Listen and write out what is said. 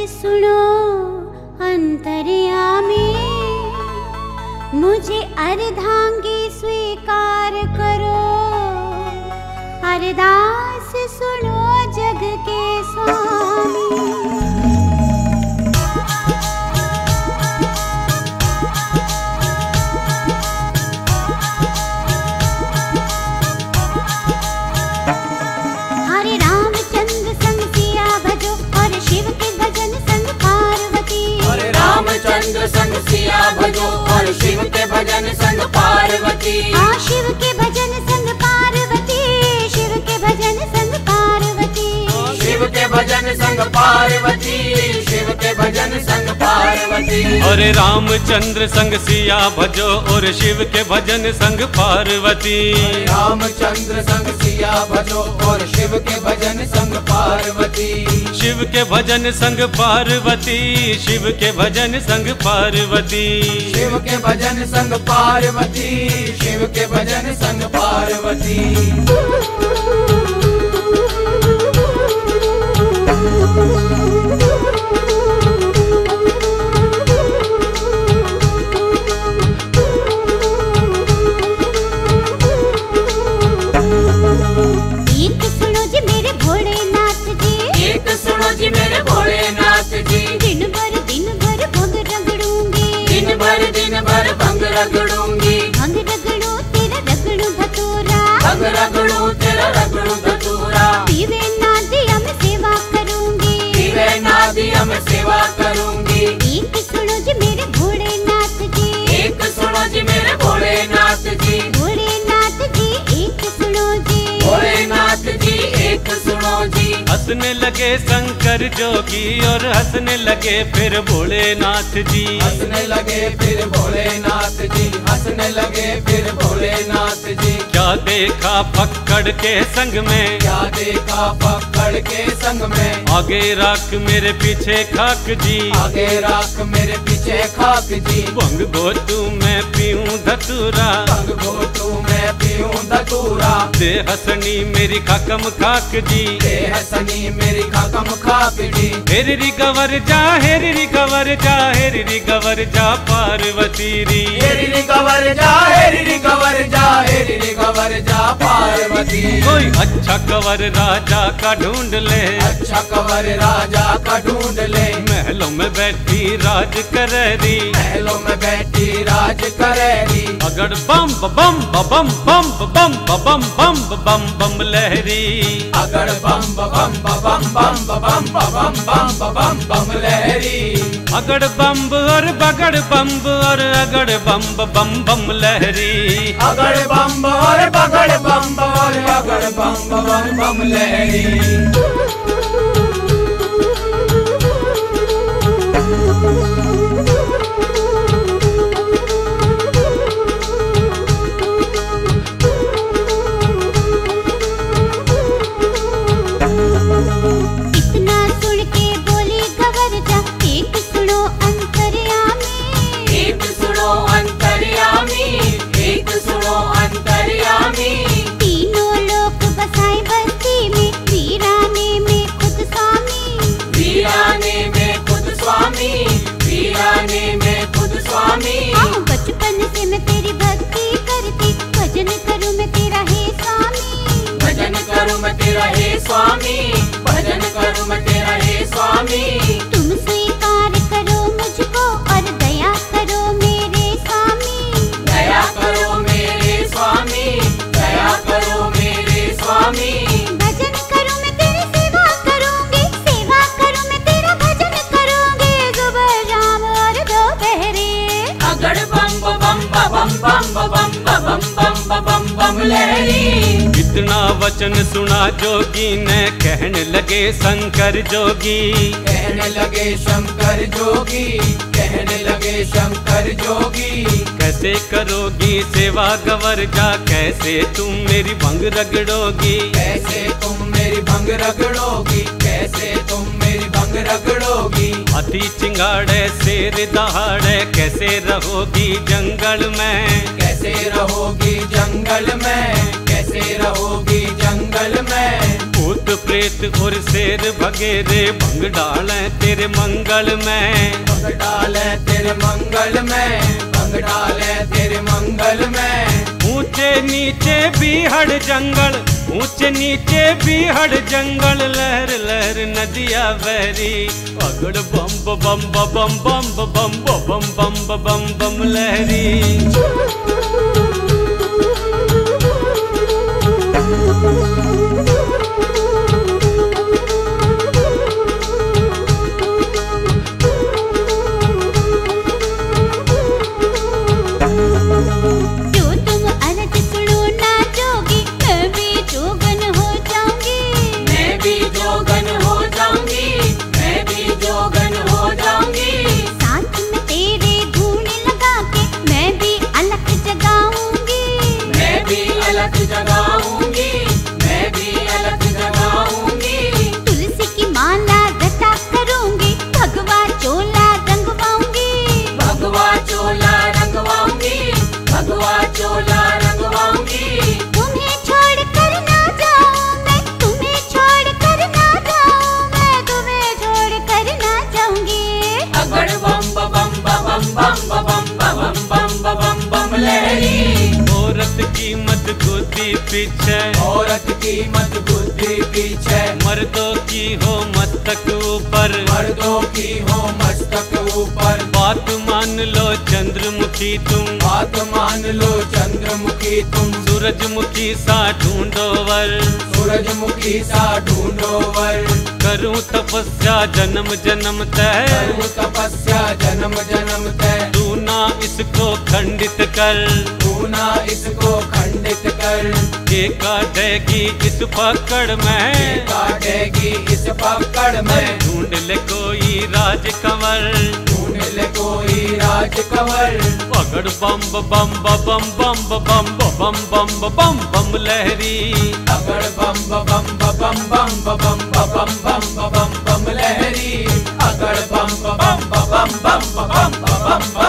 सुनो अंतर्यामी, मुझे अर्धांगी स्वीकार करो। अरदास सुनो जग के स्वामी। संग सिया भजो और शिव के भजन संग पार्वती। हाँ, शिव के भजन संग पार्वती, शिव के भजन संग पार्वती, शिव के भजन संग पार्वती, शिव के भजन संग पार्वती। अरे रामचंद्र संग सिया भजो और शिव के भजन संग पार्वती। रामचंद्र संग सिया भजो और शिव के भजन संग पार्वती। शिव के भजन संग पार्वती, शिव के भजन संग पार्वती, शिव के भजन संग पार्वती, शिव के भजन संग पार्वती। एक सुनो जी मेरे भोलेनाथ जी, एक सुनो जी मेरे भोलेनाथ जी। दिन भर भंग रगड़ूंगी, दिन भर भंग रगड़ूंगी। भंग रगड़ू तेरा रगड़ू धतूरा, भंग रगड़ू तेरा रगड़ू धतूरा। पीवे ना दिया मैं सेवा करूंगी, पीवे ना दिया मैं सेवा करूंगी। एक सुनो जी मेरे भोलेनाथ जी, एक सुनो जी मेरे भोलेनाथ जी। भोलेनाथ जी एक सुनो जी, भोलेनाथ जी एक सुनो जी। हंसने लगे शंकर जोगी और हंसने लगे फिर भोलेनाथ जी। हंसने लगे फिर भोलेनाथ जी, हंसने लगे फिर भोलेनाथ जी। क्या देखा फक्कड़ के संग में, क्या देखा पकड़ के संग में। आगे राख मेरे पीछे खाक जी। आगे राख मेरे पीछे खाक जी। भंग घोटू मैं पीऊं धतूरा, भंग घोटू मैं पीऊं धतूरा। दे हसनी मेरी खाकम खाक जी। दे हसनी मेरी खाकम खाक जी। हेरी गवर जा, हेरी गवर जा, हेरी गवर जा पार्वती री। हेरी गवर जा, हेरी गवर जा, हेरी गवर जा पार्वती। कोई अच्छा कवर राजा का ढूंढ ले, अच्छा कवर राजा का ढूंढ ले। महलों में बैठी राज करेरी, महलों में बैठी राज करेरी। अगड़ बम बम बम बम बम बम बम बम बम लहरी। अगड़ बम बम बम बम बम बम बम बम बम लहरी। अगड़ बम्ब और बगड़ बम्ब और अगड़ बम्ब बम बम लहरी। अगड़ बम और बगड़ बम और अगड़ बम बम बम लहरी। इतना सुन के बोली गवर जा, एक सुनो अंतर्यामी, एक सुनो अंतर्यामी, एक सुनो अंतर्यामी। तीनों लोक बसाए बस्ती में, वीराने में खुद स्वामी, वीराने में खुद स्वामी, वीराने में खुद स्वामी। हाँ, बचपन से मैं तेरी भक्ति करती, भजन करूं मैं तेरा हे स्वामी, भजन करूं मैं तेरा हे स्वामी, भजन करूं मैं तेरा हे स्वामी। तुम स्वीकार करो मुझको और दया करो मेरे स्वामी, दया करो मेरे स्वामी, दया करो मेरे स्वामी। भजन करूं मैं तेरी सेवा करूंगी, सेवा करूं मैं तेरा भजन करूंगी, सुबह शाम और दोपहरे। अगड़ बम बम बम बम बम बम बम बम बम लहरी। इतना वचन सुना जोगी ने, कहने लगे शंकर जोगी। कहने लगे शंकर जोगी, कहने लगे शंकर जोगी। कैसे करोगी सेवा गवर जा, कैसे तुम मेरी भंग रगड़ोगी। कैसे तुम मेरी भंग रगड़ोगी, कैसे तुम मेरी भंग रगड़ोगी। हाथी चिंगाड़े शेर दहाड़े, कैसे रहोगी जंगल में। कैसे रहोगी जंगल में, कैसे रहोगी जंगल में। भूत प्रेत और शेर भगे रे भंग डाले तेरे मंगल में, भंग डाले तेरे मंगल में, भंग डाले तेरे मंगल में। ऊंचे नीचे बीहड़ जंगल, ऊंचे नीचे बीहड़ जंगल, लहर लहर नदिया बहरी, अगड़ बम बम बम बम बम बम बम बम बम लहरी। जगाऊंगी, मैं भी अलग जगाऊंगी। तुलसी की माला रटा करूंगी, भगवा चोला रंगवाऊंगी, भगवा चोला रंगवाऊंगी, भगवा चोला रंगवाऊंगी। तुम्हें छोड़ कर ना जाऊं मैं, तुम्हें छोड़ कर ना जाऊं मैं, तुम्हें छोड़ कर ना जाऊंगी। अगड़ बम बम बम बम बम बम बम बम बम लहरी। औरत की मत बुद्धि पीछे, औरत की मत बुद्धि पीछे, मर्दों की हो मस्तक ऊपर, मर्दों की हो मस्तक ऊपर। बात मान लो चंद्रमुखी तुम, बात मान लो चंद्रमुखी तुम। सूरजमुखी सा ढूंढो वर, सूरजमुखी सा ढूंढो वर। करूं तपस्या जन्म जन्म तय, करूं तपस्या जन्म जन्म तय। तू ना इसको खंडित कर, तू ना इसको खंडित कर। के काटेगी इस पकड़ में, काटेगी इस पकड़ में। ढूंढ ले कोई राज कंवर, ढूंढ ले कोई राज कंवर। पकड़ बम बम बम बम बम बम बम बम बम लहरी, अगड़ बम बम बम बम बम बम बम बम बम लहरी। अगड़ बम बम बम बम बम बम